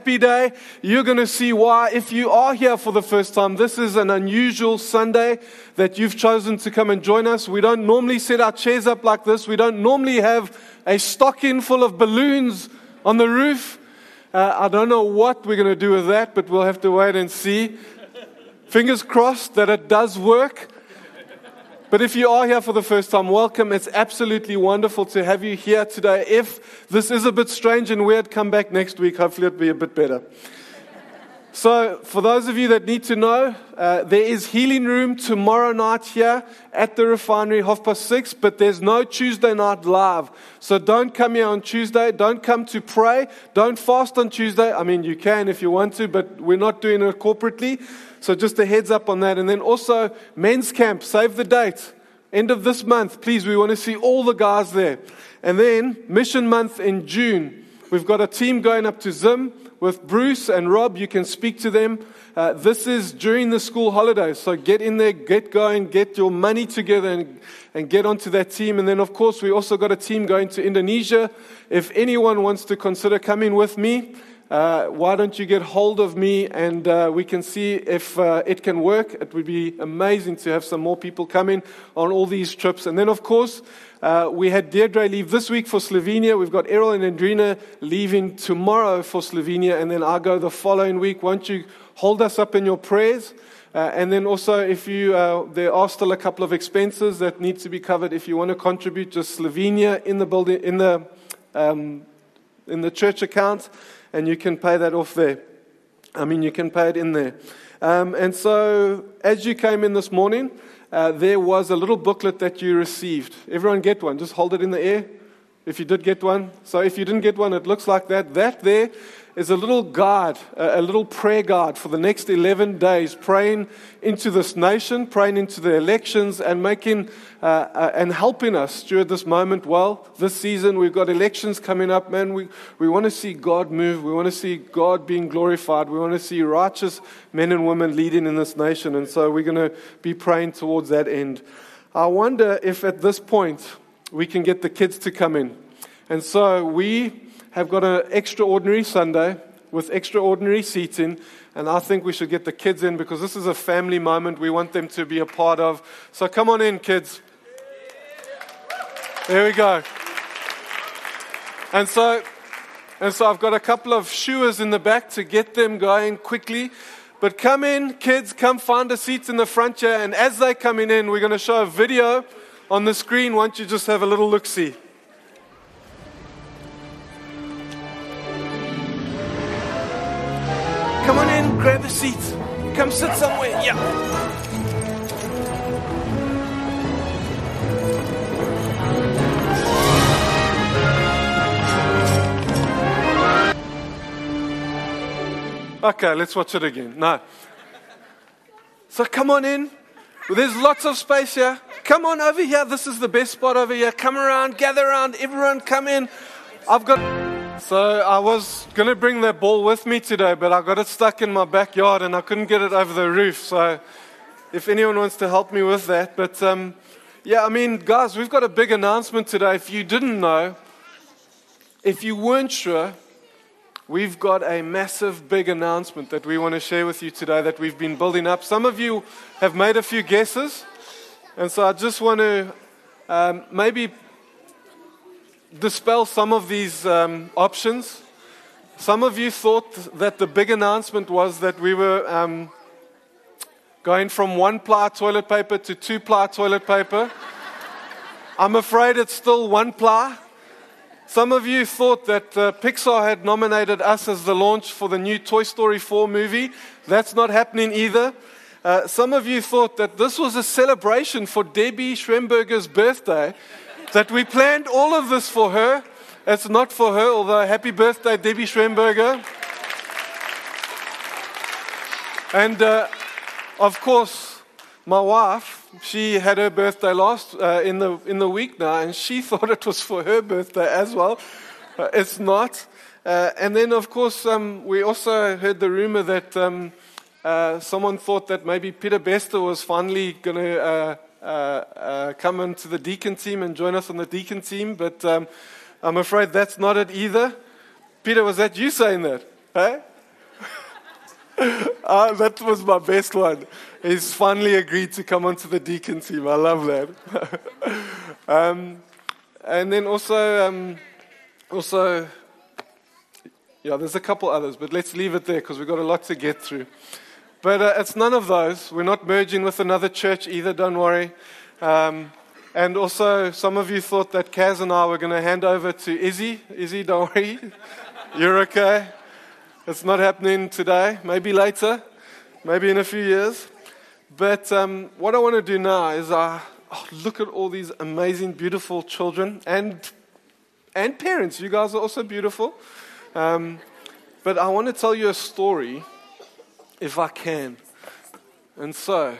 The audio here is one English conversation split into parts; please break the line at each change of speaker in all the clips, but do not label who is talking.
Happy day. You're going to see why. If you are here for the first time, this is an unusual Sunday that you've chosen to come and join us. We don't normally set our chairs up like this. We don't normally have a stocking full of balloons on the roof. I don't know what we're going to do with that, but we'll have to wait and see. Fingers crossed that it does work. But if you are here for the first time, welcome. It's absolutely wonderful to have you here today. If this is a bit strange and weird, come back next week. Hopefully it'll be a bit better. So for those of you that need to know, there is healing room tomorrow night here at the refinery, 6:30, but there's no Tuesday night live. So don't come here on Tuesday. Don't come to pray. Don't fast on Tuesday. I mean, you can if you want to, but we're not doing it corporately. So just a heads up on that. And then also men's camp, save the date. End of this month, please. We want to see all the guys there. And then mission month in June. We've got a team going up to Zim with Bruce and Rob. You can speak to them. This is during the school holidays. So get in there, get going, get your money together and get onto that team. And then, of course, we also got a team going to Indonesia. If anyone wants to consider coming with me, why don't you get hold of me and we can see if it can work. It would be amazing to have some more people coming on all these trips. And then, of course, we had Deirdre leave this week for Slovenia. We've got Errol and Andrina leaving tomorrow for Slovenia. And then I go the following week. Won't you hold us up in your prayers? And then also, if you there are still a couple of expenses that need to be covered. If you want to contribute, just Slovenia in the building, in the church account. And you can pay that off there. You can pay it in there. And so, as you came in this morning, there was a little booklet that you received. Everyone get one. Just hold it in the air if you did get one. So if you didn't get one, it looks like that. That there is a little guide, a little prayer guide for the next 11 days, praying into this nation, praying into the elections, and making and helping us steward this moment well. This season, we've got elections coming up, man. We want to see God move. We want to see God being glorified. We want to see righteous men and women leading in this nation. And so we're going to be praying towards that end. I wonder if at this point we can get the kids to come in. And so we have got an extraordinary Sunday with extraordinary seating, and I think we should get the kids in because this is a family moment we want them to be a part of. So come on in, kids. There we go. And so I've got a couple of shooers in the back to get them going quickly. But come in, kids, come find a seat in the front here, and as they're coming in, we're going to show a video on the screen. Why don't you just have a little look-see? Come on in, grab a seat. Come sit somewhere. Yeah. Okay, let's watch it again. No. So come on in. There's lots of space here. Come on over here. This is the best spot over here. Come around, gather around. Everyone come in. So I was going to bring that ball with me today, but I got it stuck in my backyard and I couldn't get it over the roof. So if anyone wants to help me with that. But guys, we've got a big announcement today. If you didn't know, if you weren't sure, we've got a massive, big announcement that we want to share with you today that we've been building up. Some of you have made a few guesses. And so I just want to maybe dispel some of these options. Some of you thought that the big announcement was that we were going from 1-ply toilet paper to 2-ply toilet paper. I'm afraid it's still 1-ply. Some of you thought that Pixar had nominated us as the launch for the new Toy Story 4 movie. That's not happening either. Some of you thought that this was a celebration for Debbie Schwemberger's birthday, that we planned all of this for her. It's not for her, although happy birthday, Debbie Schwemberger. And of course, my wife, she had her birthday last in the week now, and she thought it was for her birthday as well. It's not. And then, of course, we also heard the rumor that someone thought that maybe Peter Bester was finally going to come into the deacon team and join us on the deacon team, but I'm afraid that's not it either. Peter, was that you saying that? Hey? That was my best one. He's finally agreed to come onto the deacon team. I love that. And then also, yeah, there's a couple others, but let's leave it there because we've got a lot to get through. But it's none of those. We're not merging with another church either, don't worry. And also, some of you thought that Kaz and I were going to hand over to Izzy. Izzy, don't worry. You're okay. It's not happening today. Maybe later. Maybe in a few years. But what I want to do now is look at all these amazing, beautiful children and parents. You guys are also beautiful. But I want to tell you a story, if I can. And so,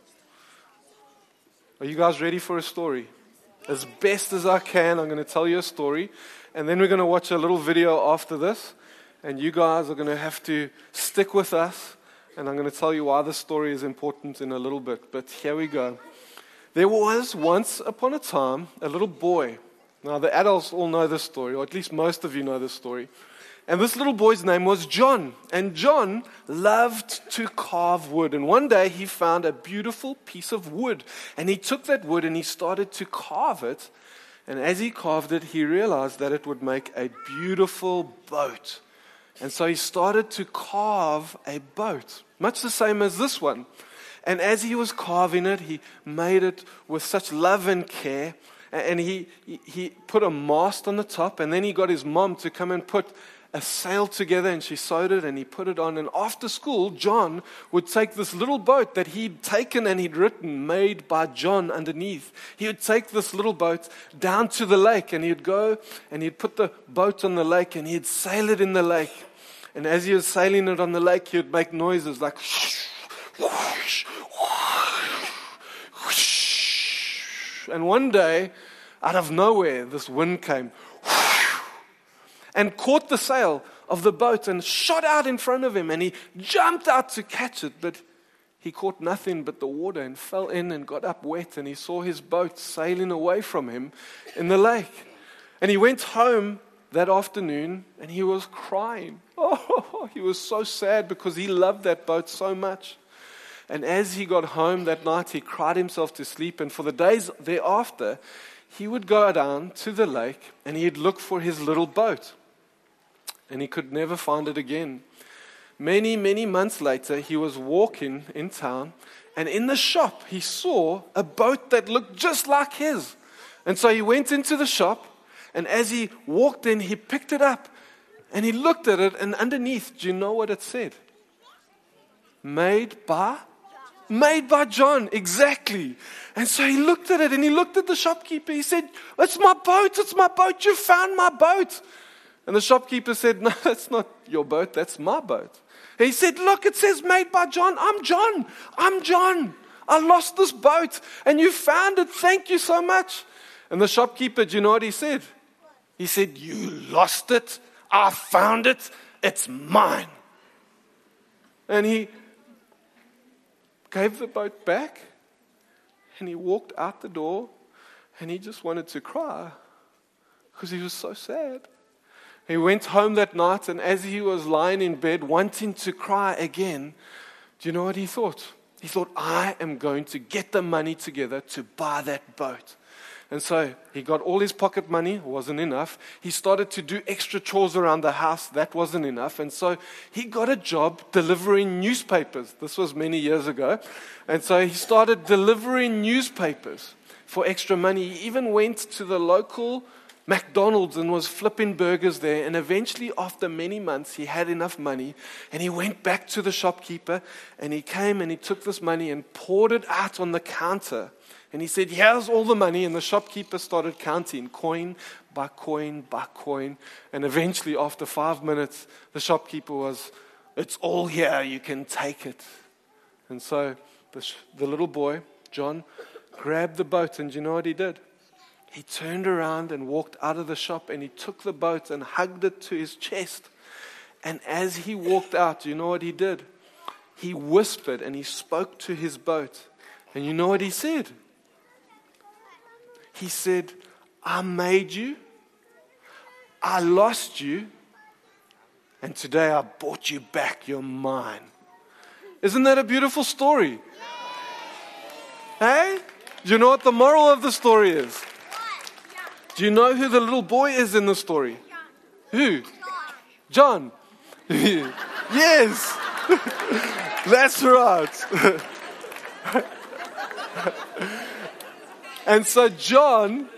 are you guys ready for a story? As best as I can, I'm going to tell you a story. And then we're going to watch a little video after this. And you guys are going to have to stick with us. And I'm going to tell you why this story is important in a little bit. But here we go. There was once upon a time a little boy. Now, the adults all know this story, or at least most of you know this story. And this little boy's name was John. And John loved to carve wood. And one day he found a beautiful piece of wood. And he took that wood and he started to carve it. And as he carved it, he realized that it would make a beautiful boat. And so he started to carve a boat, much the same as this one. And as he was carving it, he made it with such love and care. And he put a mast on the top. And then he got his mom to come and put a sail together, and she sewed it and he put it on. And after school, John would take this little boat that he'd taken and he'd written, made by John underneath. He would take this little boat down to the lake, and he'd go and he'd put the boat on the lake and he'd sail it in the lake. And as he was sailing it on the lake, he would make noises like whoosh, whoosh, whoosh. And one day, out of nowhere, this wind came and caught the sail of the boat and shot out in front of him, and he jumped out to catch it, but he caught nothing but the water and fell in and got up wet, and he saw his boat sailing away from him in the lake. And he went home that afternoon and he was crying. Oh, he was so sad because he loved that boat so much. And as he got home that night, he cried himself to sleep, and for the days thereafter, he would go down to the lake and he'd look for his little boat. And he could never find it again. Many, many months later, he was walking in town, and in the shop, he saw a boat that looked just like his. And so he went into the shop, and as he walked in, he picked it up, and he looked at it, and underneath, do you know what it said? Made by John, exactly. And so he looked at it, and he looked at the shopkeeper. He said, it's my boat, you found my boat. And the shopkeeper said, no, that's not your boat, that's my boat. He said, look, it says made by John. I'm John. I lost this boat and you found it. Thank you so much. And the shopkeeper, do you know what he said? He said, you lost it. I found it. It's mine. And he gave the boat back and he walked out the door and he just wanted to cry because he was so sad. He went home that night, and as he was lying in bed wanting to cry again, do you know what he thought? He thought, I am going to get the money together to buy that boat. And so he got all his pocket money, wasn't enough. He started to do extra chores around the house, that wasn't enough. And so he got a job delivering newspapers. This was many years ago. And so he started delivering newspapers for extra money. He even went to the local McDonald's and was flipping burgers there. And eventually, after many months, he had enough money. And he went back to the shopkeeper. And he came and he took this money and poured it out on the counter. And he said, here's all the money. And the shopkeeper started counting coin by coin by coin. And eventually, after 5 minutes, the shopkeeper was, it's all here. You can take it. And so the little boy, John, grabbed the boat. And you know what he did? He turned around and walked out of the shop, and he took the boat and hugged it to his chest. And as he walked out, you know what he did? He whispered and he spoke to his boat. And you know what he said? He said, I made you, I lost you, and today I bought you back, you're mine. Isn't that a beautiful story? Hey? Do you know what the moral of the story is? Do you know who the little boy is in the story? Who? John. Yes. That's right. And so John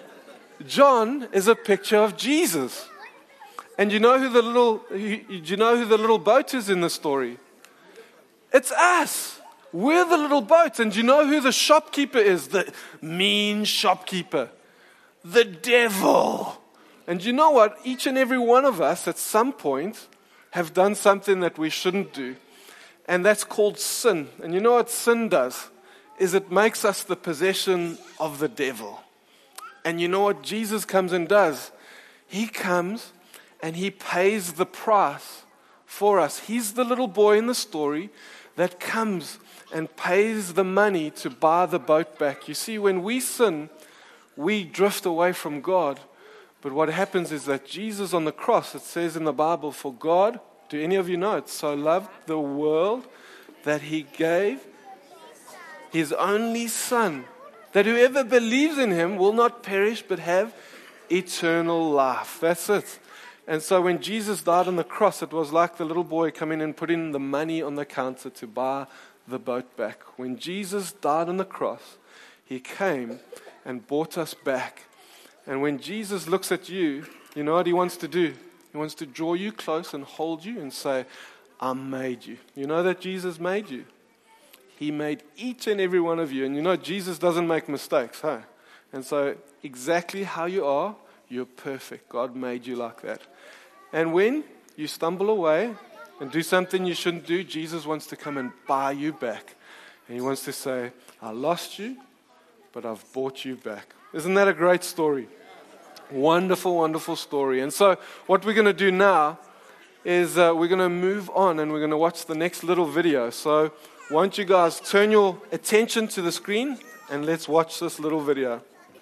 is a picture of Jesus. And do you know who the little boat is in the story? It's us. We're the little boat. And do you know who the shopkeeper is? The mean shopkeeper. The devil. And do you know what? Each and every one of us at some point have done something that we shouldn't do. And that's called sin. And you know what sin does? Is it makes us the possession of the devil. And you know what Jesus comes and does? He comes and he pays the price for us. He's the little boy in the story that comes and pays the money to buy the boat back. You see, when we sin, we drift away from God. But what happens is that Jesus on the cross, it says in the Bible, for God, do any of you know it, so loved the world that he gave his only Son, that whoever believes in him will not perish but have eternal life. That's it. And so when Jesus died on the cross, it was like the little boy coming and putting the money on the counter to buy the boat back. When Jesus died on the cross, he came and bought us back. And when Jesus looks at you, you know what he wants to do? He wants to draw you close and hold you and say, I made you. You know that Jesus made you? He made each and every one of you. And you know, Jesus doesn't make mistakes, huh? And so exactly how you are, you're perfect. God made you like that. And when you stumble away and do something you shouldn't do, Jesus wants to come and buy you back. And he wants to say, I lost you, but I've bought you back. Isn't that a great story? Wonderful, wonderful story. And so what we're going to do now is we're going to move on and we're going to watch the next little video. So won't you guys turn your attention to the screen and let's watch this little video.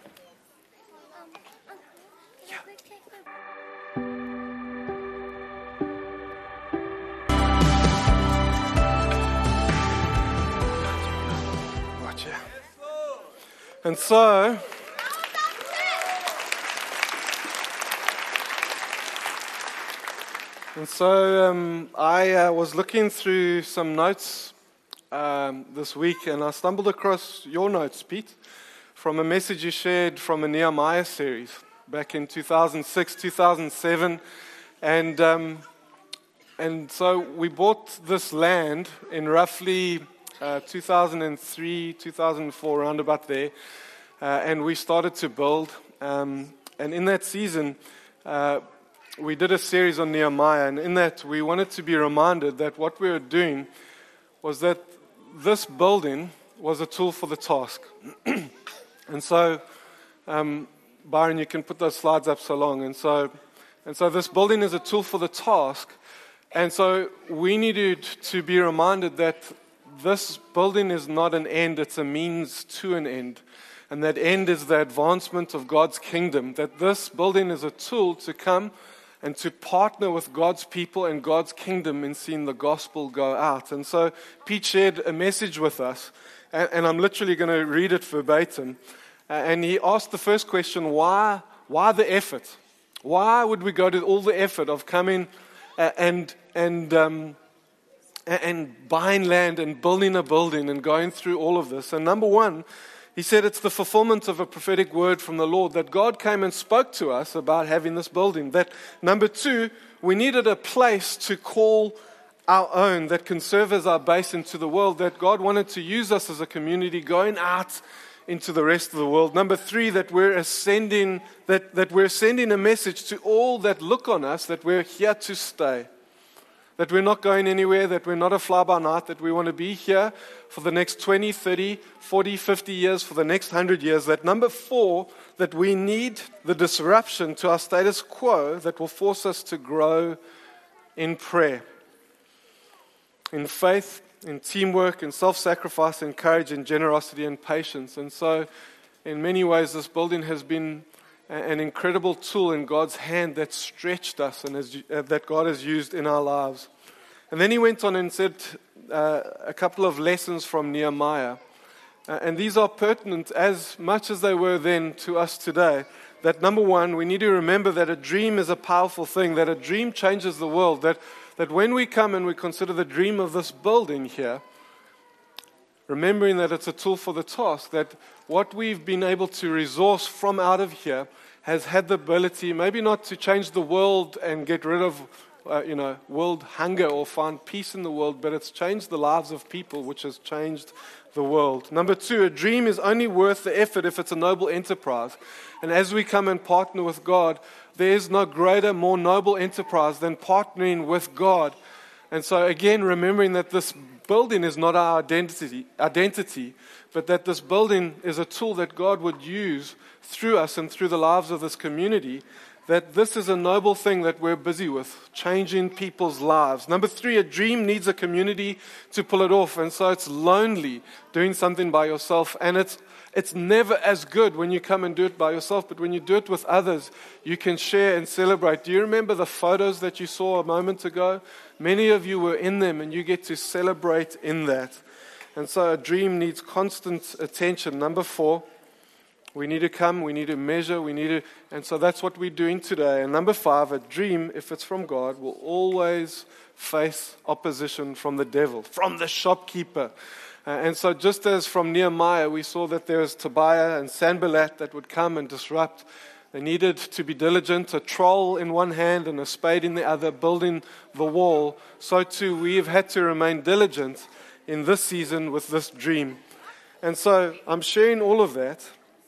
Watch it. And so I was looking through some notes this week, and I stumbled across your notes, Pete, from a message you shared from a Nehemiah series back in 2006, 2007, and so we bought this land in roughly 2003, 2004, around about there, and we started to build, and in that season, we did a series on Nehemiah, and in that we wanted to be reminded that what we were doing was that this building was a tool for the task. And so, Byron, you can put those slides up so long. And so this building is a tool for the task. And so we needed to be reminded that this building is not an end, it's a means to an end. And that end is the advancement of God's kingdom. That this building is a tool to come and to partner with God's people and God's kingdom in seeing the gospel go out. And so Pete shared a message with us, and I'm literally going to read it verbatim. And he asked the first question, why the effort? Why would we go to all the effort of coming and buying land and building a building and going through all of this? And number one, he said it's the fulfillment of a prophetic word from the Lord, that God came and spoke to us about having this building. That number two, we needed a place to call our own that can serve as our base into the world, that God wanted to use us as a community going out into the rest of the world. Number three, that we're sending a message to all that look on us, that we're here to stay. That we're not going anywhere, that we're not a fly-by-night, that we want to be here for the next 20, 30, 40, 50 years, for the next 100 years. That number four, that we need the disruption to our status quo that will force us to grow in prayer, in faith, in teamwork, in self-sacrifice, in courage, in generosity, and patience. And so, in many ways, this building has been an incredible tool in God's hand that stretched us and that God has used in our lives. And then he went on and said a couple of lessons from Nehemiah. And these are pertinent as much as they were then to us today. That number one, we need to remember that a dream is a powerful thing, that a dream changes the world, that when we come and we consider the dream of this building here, remembering that it's a tool for the task, that what we've been able to resource from out of here has had the ability, maybe not to change the world and get rid of world hunger or find peace in the world, but it's changed the lives of people, which has changed the world. Number two, a dream is only worth the effort if it's a noble enterprise. And as we come and partner with God, there is no greater, more noble enterprise than partnering with God. And so again, remembering that this building is not our identity, but that this building is a tool that God would use through us and through the lives of this community, that this is a noble thing that we're busy with, changing people's lives. Number three, a dream needs a community to pull it off. And so it's lonely doing something by yourself. And it's never as good when you come and do it by yourself. But when you do it with others, you can share and celebrate. Do you remember the photos that you saw a moment ago? Many of you were in them, and you get to celebrate in that. And so a dream needs constant attention. Number four, we need to come, we need to measure, and so that's what we're doing today. And number five, a dream, if it's from God, will always face opposition from the devil, from the shopkeeper. And so just as from Nehemiah, we saw that there was Tobiah and Sanballat that would come and disrupt. They needed to be diligent, a trowel in one hand and a spade in the other, building the wall. So too, we have had to remain diligent in this season with this dream. And so I'm sharing all of that.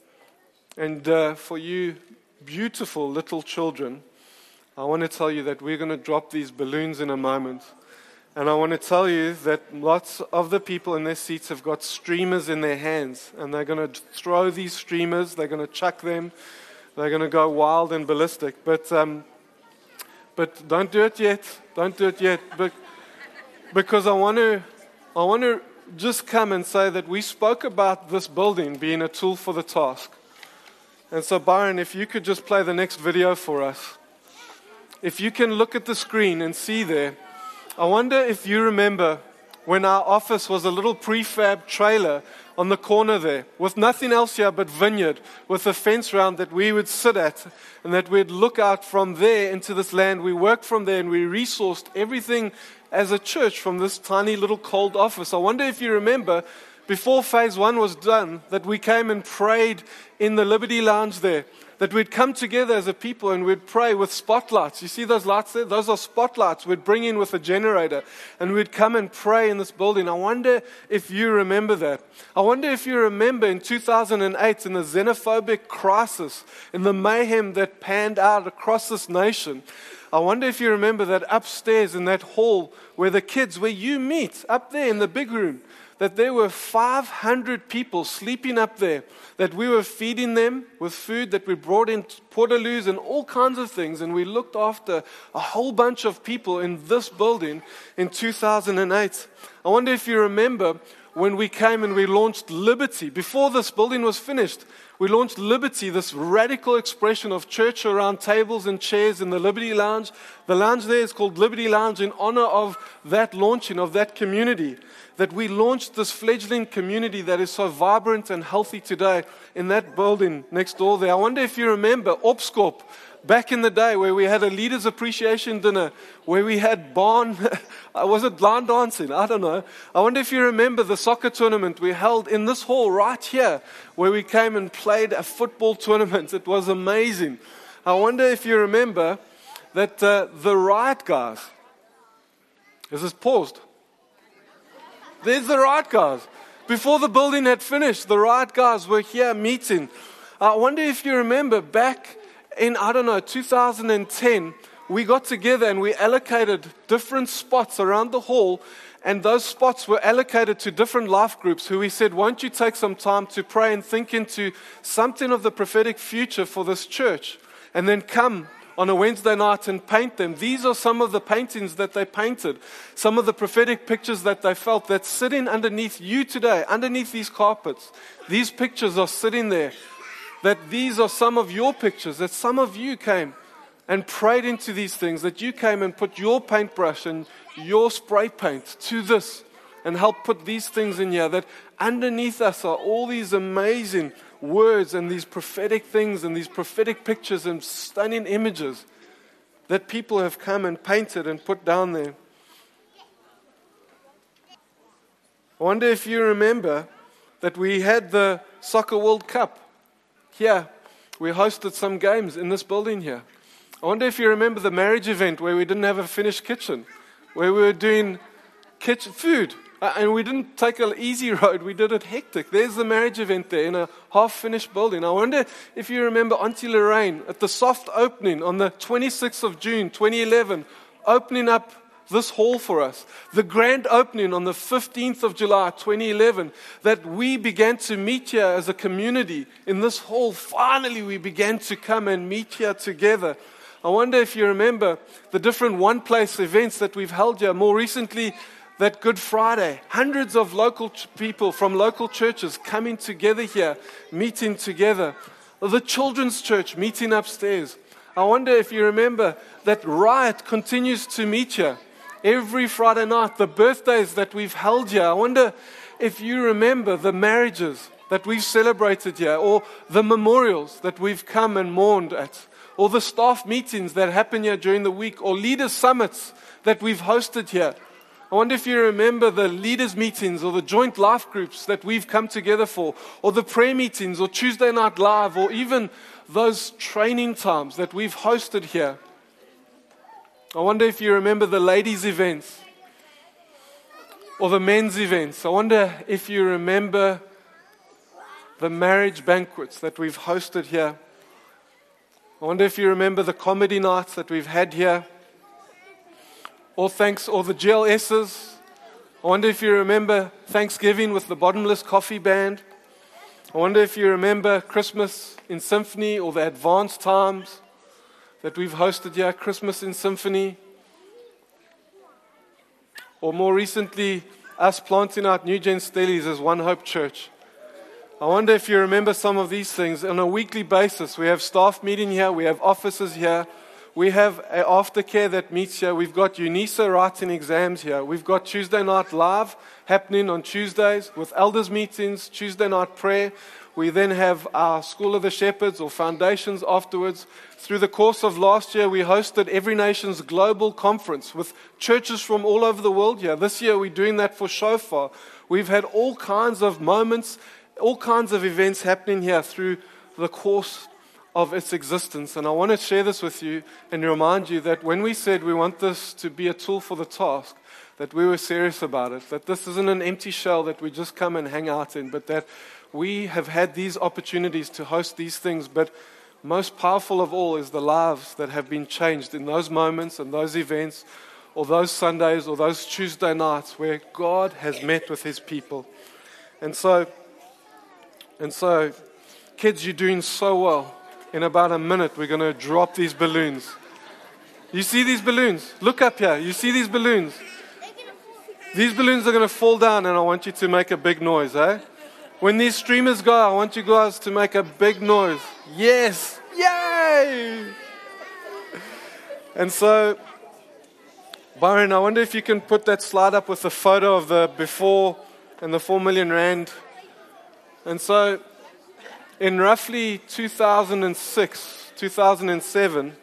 And for you beautiful little children, I want to tell you that we're going to drop these balloons in a moment. And I want to tell you that lots of the people in their seats have got streamers in their hands. And they're going to throw these streamers, they're going to chuck them, they're going to go wild and ballistic. But don't do it yet. Don't do it yet. Because I want to just come and say that we spoke about this building being a tool for the task. And so, Byron, if you could just play the next video for us. If you can look at the screen and see there, I wonder if you remember when our office was a little prefab trailer on the corner there, with nothing else here but vineyard, with a fence round that we would sit at, and that we'd look out from there into this land. We worked from there, and we resourced everything as a church from this tiny little cold office. I wonder if you remember, before phase one was done, that we came and prayed in the Liberty Lounge there, that we'd come together as a people and we'd pray with spotlights. You see those lights there? Those are spotlights we'd bring in with a generator, and we'd come and pray in this building. I wonder if you remember that. I wonder if you remember in 2008, in the xenophobic crisis, in the mayhem that panned out across this nation. I wonder if you remember that upstairs in that hall where the kids, where you meet, up there in the big room, that there were 500 people sleeping up there, that we were feeding them with food, that we brought in portaloos and all kinds of things, and we looked after a whole bunch of people in this building in 2008. I wonder if you remember when we came and we launched Liberty. Before this building was finished, we launched Liberty, this radical expression of church around tables and chairs in the Liberty Lounge. The lounge there is called Liberty Lounge in honor of that launching, of that community. That we launched this fledgling community that is so vibrant and healthy today in that building next door there. I wonder if you remember Opscorp, back in the day where we had a leaders appreciation dinner, where we had was it line dancing? I don't know. I wonder if you remember the soccer tournament we held in this hall right here, where we came and played a football tournament. It was amazing. I wonder if you remember that the Riot guys, is this paused? There's the Riot guys. Before the building had finished, the Riot guys were here meeting. I wonder if you remember back in, 2010, we got together and we allocated different spots around the hall, and those spots were allocated to different life groups who we said, won't you take some time to pray and think into something of the prophetic future for this church, and then come on a Wednesday night and paint them. These are some of the paintings that they painted, some of the prophetic pictures that they felt that's sitting underneath you today, underneath these carpets. These pictures are sitting there, that these are some of your pictures, that some of you came and prayed into these things, that you came and put your paintbrush and your spray paint to this and helped put these things in here, that underneath us are all these amazing words and these prophetic things and these prophetic pictures and stunning images that people have come and painted and put down there. I wonder if you remember that we had the Soccer World Cup here. We hosted some games in this building here. I wonder if you remember the marriage event where we didn't have a finished kitchen, where we were doing food. And we didn't take an easy road, we did it hectic. There's the marriage event there in a half-finished building. I wonder if you remember Auntie Lorraine at the soft opening on the 26th of June, 2011, opening up this hall for us. The grand opening on the 15th of July, 2011, that we began to meet here as a community in this hall. Finally, we began to come and meet here together. I wonder if you remember the different one-place events that we've held here. More recently, that Good Friday, hundreds of local people from local churches coming together here, meeting together. The children's church meeting upstairs. I wonder if you remember that Riot continues to meet here every Friday night, the birthdays that we've held here. I wonder if you remember the marriages that we've celebrated here, or the memorials that we've come and mourned at, or the staff meetings that happen here during the week, or leaders' summits that we've hosted here. I wonder if you remember the leaders' meetings or the joint life groups that we've come together for, or the prayer meetings, or Tuesday Night Live, or even those training times that we've hosted here. I wonder if you remember the ladies' events or the men's events. I wonder if you remember the marriage banquets that we've hosted here. I wonder if you remember the comedy nights that we've had here. Or the GLS's. I wonder if you remember Thanksgiving with the Bottomless Coffee Band. I wonder if you remember Christmas in Symphony, or the advanced times that we've hosted here, Christmas in Symphony. Or more recently, us planting out New Gen Stellies as One Hope Church. I wonder if you remember some of these things. On a weekly basis, we have staff meeting here, we have officers here. We have an aftercare that meets here. We've got UNISA writing exams here. We've got Tuesday Night Live happening on Tuesdays with elders meetings, Tuesday night prayer. We then have our School of the Shepherds or foundations afterwards. Through the course of last year, we hosted Every Nations Global Conference with churches from all over the world here. This year, we're doing that for Shofar. We've had all kinds of moments, all kinds of events happening here through the course of its existence. And I want to share this with you and remind you that when we said we want this to be a tool for the task, that we were serious about it, that this isn't an empty shell that we just come and hang out in, but that we have had these opportunities to host these things. But most powerful of all is the lives that have been changed in those moments and those events, or those Sundays or those Tuesday nights where God has met with His people. And so kids, you're doing so well. In about a minute, we're going to drop these balloons. You see these balloons? Look up here. You see these balloons? These balloons are going to fall down, and I want you to make a big noise, eh? When these streamers go, I want you guys to make a big noise. Yes! Yay! And so, Byron, I wonder if you can put that slide up with the photo of the before and the 4 million rand. And so, in roughly 2006, 2007,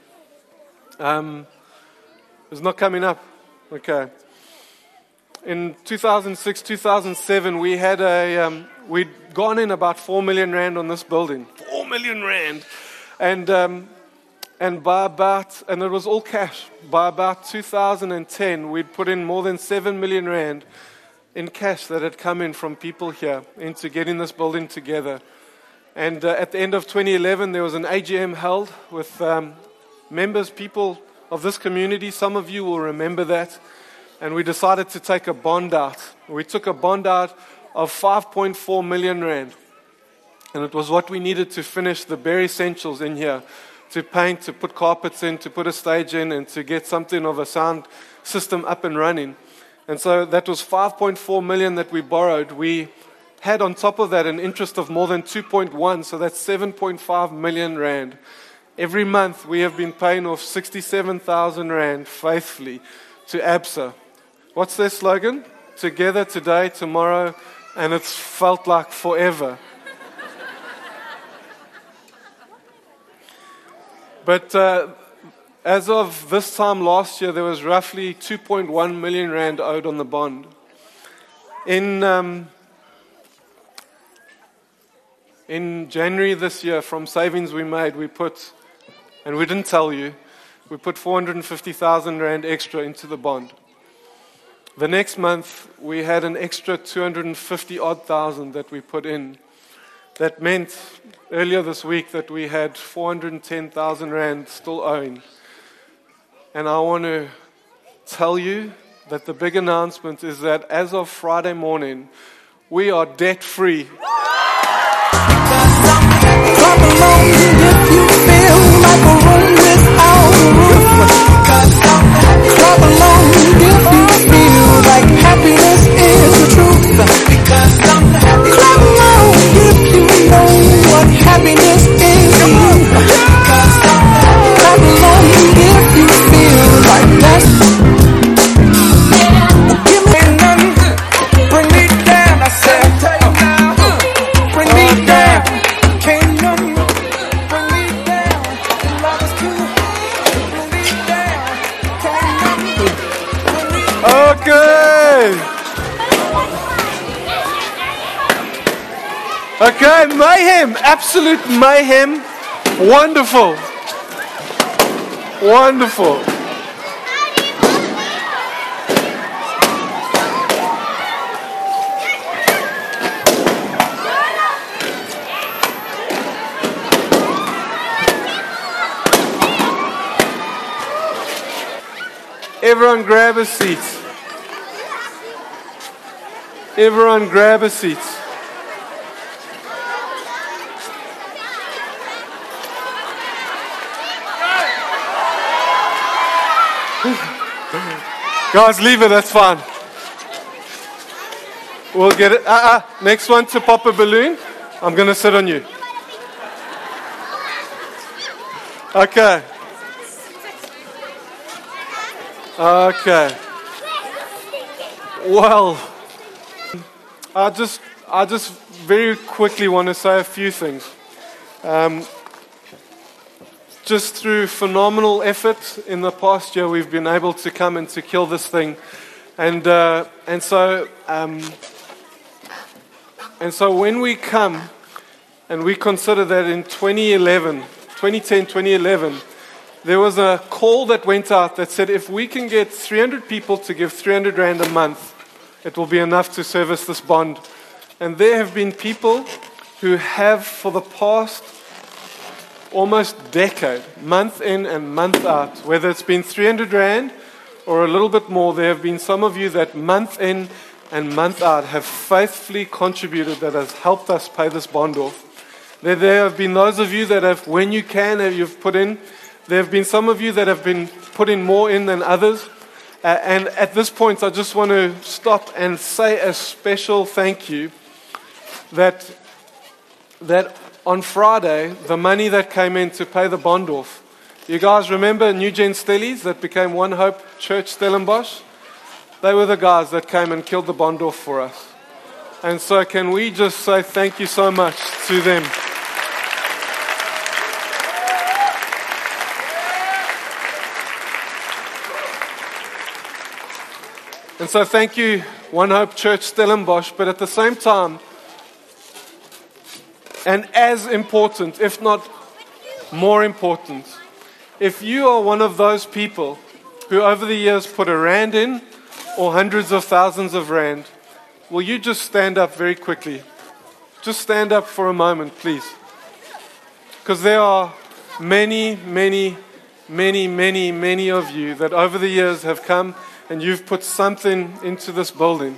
it's not coming up. Okay. In 2006, 2007, we had we'd gone in about 4 million rand on this building. 4 million rand. And it was all cash. By about 2010, we'd put in more than 7 million rand in cash that had come in from people here into getting this building together. And at the end of 2011, there was an AGM held with members, people of this community. Some of you will remember that. And we decided to take a bond out. We took a bond out of 5.4 million rand. And it was what we needed to finish the bare essentials in here. To paint, to put carpets in, to put a stage in, and to get something of a sound system up and running. And so that was 5.4 million that we borrowed. We had on top of that an interest of more than 2.1, so that's 7.5 million rand Every month we have been paying off 67,000 rand faithfully to ABSA. What's their slogan? Together, today, tomorrow, and it's felt like forever. But as of this time last year, there was roughly 2.1 million rand owed on the bond. In January this year, from savings we made, we put, and we didn't tell you, we put 450,000 rand extra into the bond. The next month, we had an extra 250-odd thousand that we put in. That meant earlier this week that we had 410,000 rand still owing. And I want to tell you that the big announcement is that as of Friday morning, we are debt-free.
Clap along if you feel like a room without a roof. Clap along if you feel like happiness is the truth. Clap along if you know what happiness is to you. Clap along if you feel like that's. Give me none, bring me down, I said. Bring me down.
Okay, mayhem, absolute mayhem. Wonderful. Wonderful. Everyone grab a seat. Everyone grab a seat. Guys, leave it, that's fine. We'll get it. Next one to pop a balloon. I'm going to sit on you. Okay. Okay. Well, I just very quickly want to say a few things. Just through phenomenal effort in the past year, we've been able to come and to kill this thing, and so when we come and we consider that in 2010, 2011, there was a call that went out that said if we can get 300 people to give 300 rand a month, it will be enough to service this bond. And there have been people who have, for the past almost decade, month in and month out, whether it's been 300 rand or a little bit more, there have been some of you that month in and month out have faithfully contributed, that has helped us pay this bond off. There have been those of you that have, when you can, you've put in. There have been some of you that have been putting more in than others. And at this point, I just want to stop and say a special thank you that on Friday, the money that came in to pay the bond off. You guys remember New Gen Stellies that became One Hope Church Stellenbosch? They were the guys that came and killed the bond off for us. And so can we just say thank you so much to them. And so thank you, One Hope Church Stellenbosch, but at the same time, and as important, if not more important, if you are one of those people who over the years put a rand in or hundreds of thousands of rand, will you just stand up very quickly? Just stand up for a moment, please. Because there are many, many, many, many, many of you that over the years have come and you've put something into this building.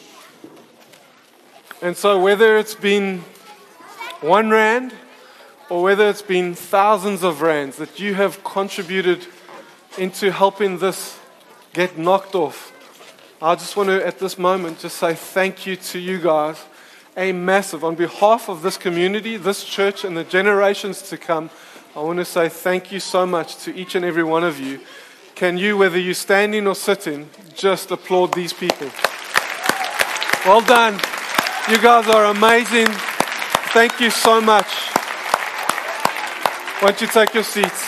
And so whether it's been 1 rand or whether it's been thousands of rands that you have contributed into helping this get knocked off, I just want to, at this moment, just say thank you to you guys. A massive, on behalf of this community, this church, and the generations to come, I want to say thank you so much to each and every one of you. Can you, whether you're standing or sitting, just applaud these people? Well done. You guys are amazing. Thank you so much. Why don't you take your seats?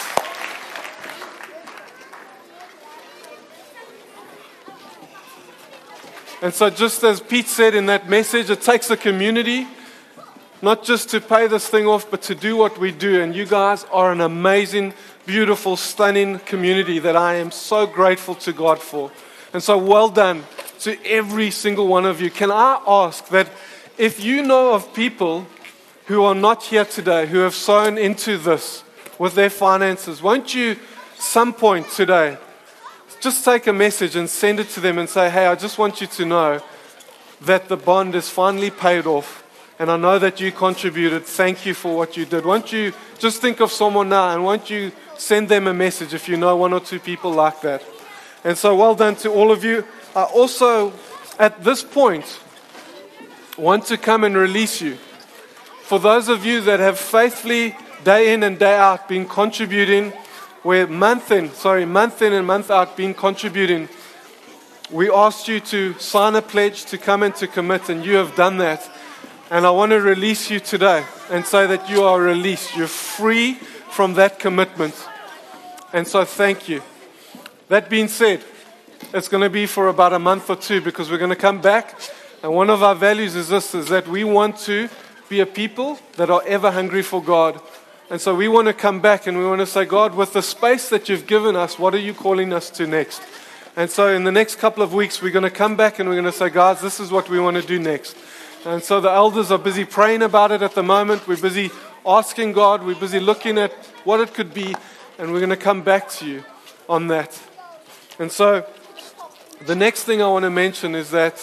And so just as Pete said in that message, it takes a community, not just to pay this thing off, but to do what we do. And you guys are an amazing, beautiful, stunning community that I am so grateful to God for. And so well done to every single one of you. Can I ask that if you know of people who are not here today, who have sown into this with their finances, won't you, some point today, just take a message and send it to them and say, hey, I just want you to know that the bond is finally paid off. And I know that you contributed. Thank you for what you did. Won't you just think of someone now and won't you send them a message if you know one or two people like that? And so well done to all of you. I also, at this point, want to come and release you. For those of you that have faithfully, day in and day out, been contributing, where month in and month out, been contributing, we asked you to sign a pledge, to come and to commit, and you have done that. And I want to release you today and say that you are released. You're free from that commitment. And so thank you. That being said, it's going to be for about a month or two because we're going to come back. And one of our values is this, is that we want to be a people that are ever hungry for God. And so we want to come back and we want to say, God, with the space that you've given us, what are you calling us to next? And so in the next couple of weeks, we're going to come back and we're going to say, guys, this is what we want to do next. And so the elders are busy praying about it at the moment. We're busy asking God. We're busy looking at what it could be. And we're going to come back to you on that. And so the next thing I want to mention is that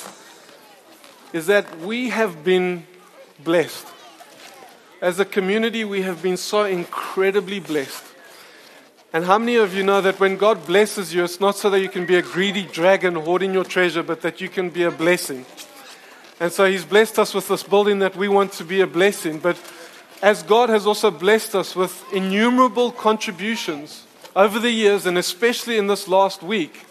we have been blessed. As a community, we have been so incredibly blessed. And how many of you know that when God blesses you, it's not so that you can be a greedy dragon hoarding your treasure, but that you can be a blessing. And so He's blessed us with this building that we want to be a blessing. But as God has also blessed us with innumerable contributions over the years, and especially in this last week,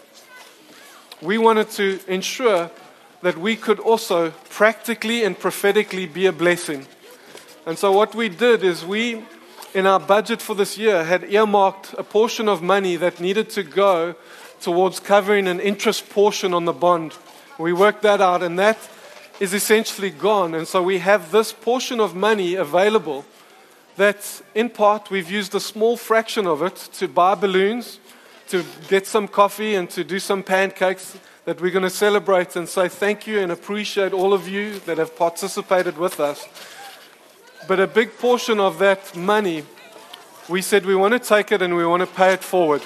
we wanted to ensure that we could also practically and prophetically be a blessing. And so what we did is we, in our budget for this year, had earmarked a portion of money that needed to go towards covering an interest portion on the bond. We worked that out, and that is essentially gone. And so we have this portion of money available that, in part, we've used a small fraction of it to buy balloons, to get some coffee, and to do some pancakes that we're going to celebrate and say thank you and appreciate all of you that have participated with us. But a big portion of that money, we said we want to take it and we want to pay it forward.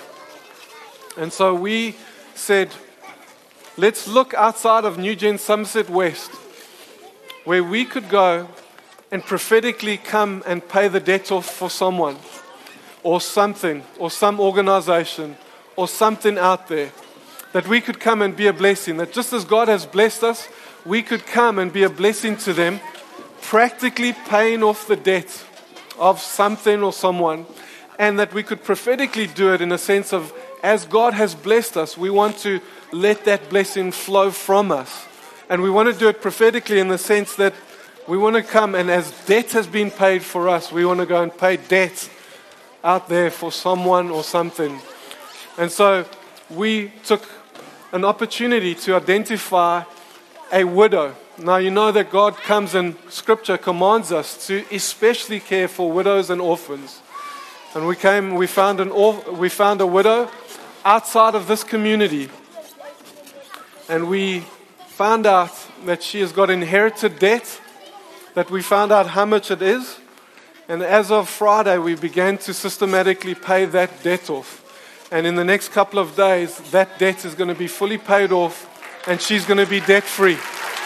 And so we said, let's look outside of New Gen Somerset West, where we could go and prophetically come and pay the debt off for someone, or something, or some organization, or something out there, that we could come and be a blessing, that just as God has blessed us, we could come and be a blessing to them, practically paying off the debt of something or someone, and that we could prophetically do it in a sense of, as God has blessed us, we want to let that blessing flow from us. And we want to do it prophetically in the sense that we want to come, and as debt has been paid for us, we want to go and pay debt out there for someone or something. And so we took an opportunity to identify a widow. Now, you know that God comes in Scripture, commands us to especially care for widows and orphans. And we found a widow outside of this community. And we found out that she has got inherited debt, that we found out how much it is. And as of Friday, we began to systematically pay that debt off. And in the next couple of days, that debt is going to be fully paid off, and she's going to be debt-free.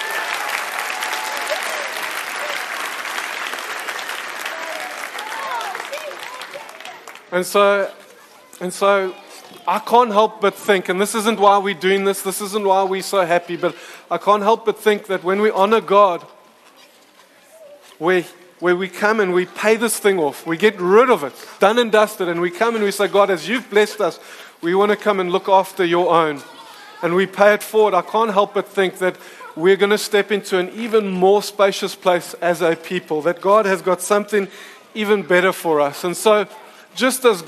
And so I can't help but think, and this isn't why we're doing this isn't why we're so happy, but I can't help but think that when we honor God, where where we come and we pay this thing off. We get rid of it, done and dusted, and we come and we say, God, as you've blessed us, we want to come and look after your own. And we pay it forward. I can't help but think that we're going to step into an even more spacious place as a people, that God has got something even better for us. And so, just as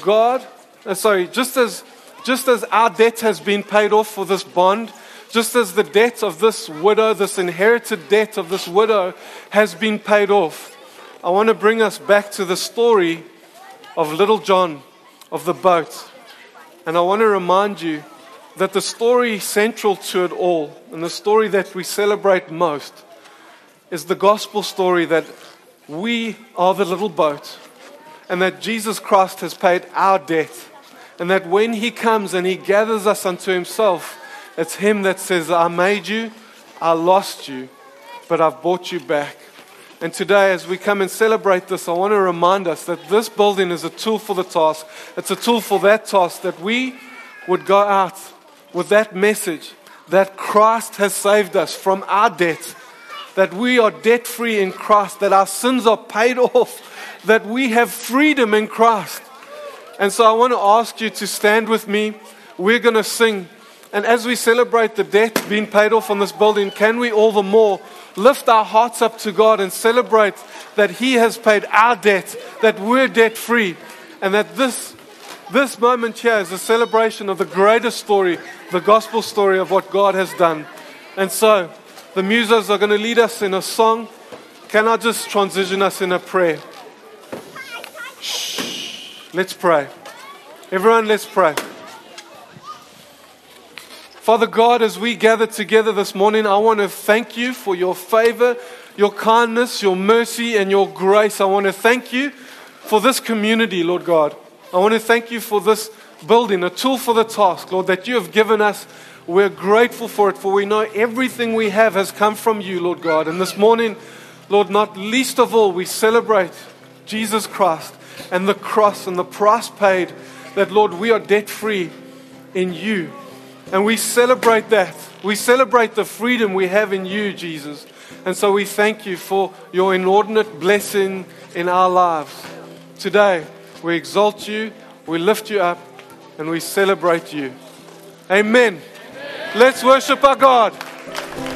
our debt has been paid off for this bond, just as the debt of this widow, this inherited debt of this widow has been paid off, I want to bring us back to the story of little John, of the boat. And I want to remind you that the story central to it all, and the story that we celebrate most, is the gospel story that we are the little boat, and that Jesus Christ has paid our debt, and that when He comes and He gathers us unto Himself, it's Him that says, I made you, I lost you, but I've brought you back. And today, as we come and celebrate this, I want to remind us that this building is a tool for the task. It's a tool for that task, that we would go out with that message that Christ has saved us from our debt, that we are debt-free in Christ, that our sins are paid off, that we have freedom in Christ. And so I want to ask you to stand with me. We're going to sing. And as we celebrate the debt being paid off on this building, can we all the more lift our hearts up to God and celebrate that He has paid our debt, that we're debt-free, and that this moment here is a celebration of the greatest story, the gospel story of what God has done. And so, the musos are going to lead us in a song. Can I just transition us in a prayer? Shh. Let's pray. Everyone, let's pray. Father God, as we gather together this morning, I want to thank you for your favor, your kindness, your mercy, and your grace. I want to thank you for this community, Lord God. I want to thank you for this building, a tool for the task, Lord, that you have given us. We're grateful for it, for we know everything we have has come from you, Lord God. And this morning, Lord, not least of all, we celebrate Jesus Christ and the cross and the price paid, that, Lord, we are debt-free in you. And we celebrate that. We celebrate the freedom we have in you, Jesus. And so we thank you for your inordinate blessing in our lives. Today, we exalt you, we lift you up, and we celebrate you. Amen. Let's worship our God.